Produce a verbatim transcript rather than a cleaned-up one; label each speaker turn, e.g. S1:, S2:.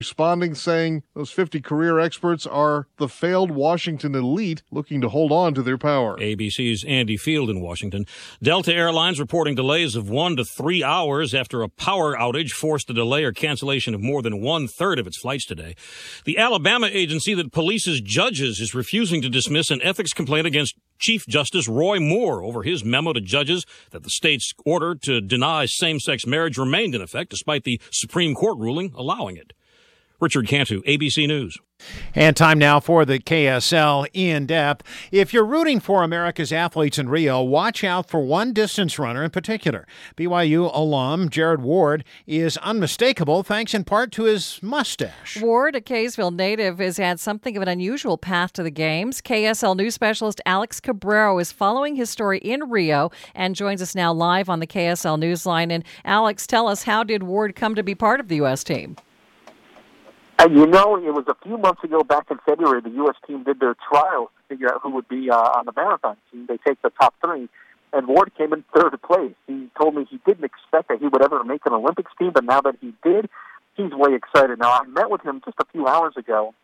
S1: responding, saying those fifty career experts are the failed Washington elite looking to hold on to their power.
S2: A B C's Andy Field in Washington. Delta Airlines reporting delays of one to three hours after a power outage forced a delay or cancellation of more than one-third of its flights today. The Alabama agency that polices judges is refusing to dismiss an ethics complaint against Chief Justice Roy Moore over his memo to judges that the state's order to deny same-sex marriage remained in effect despite the Supreme Court ruling allowing it. Richard Cantu, A B C News.
S3: And time now for the K S L In-Depth. If you're rooting for America's athletes in Rio, watch out for one distance runner in particular. B Y U alum Jared Ward is unmistakable thanks in part to his mustache.
S4: Ward, a Kaysville native, has had something of an unusual path to the games. K S L news specialist Alex Cabrero is following his story in Rio and joins us now live on the K S L Newsline. And Alex, tell us, how did Ward come to be part of the U S team?
S5: Uh, you know, it was a few months ago, back in February, the U S team did their trials to figure out who would be uh, on the marathon team. They take the top three, and Ward came in third place. He told me he didn't expect that he would ever make an Olympics team, but now that he did, he's way excited. Now, I met with him just a few hours ago,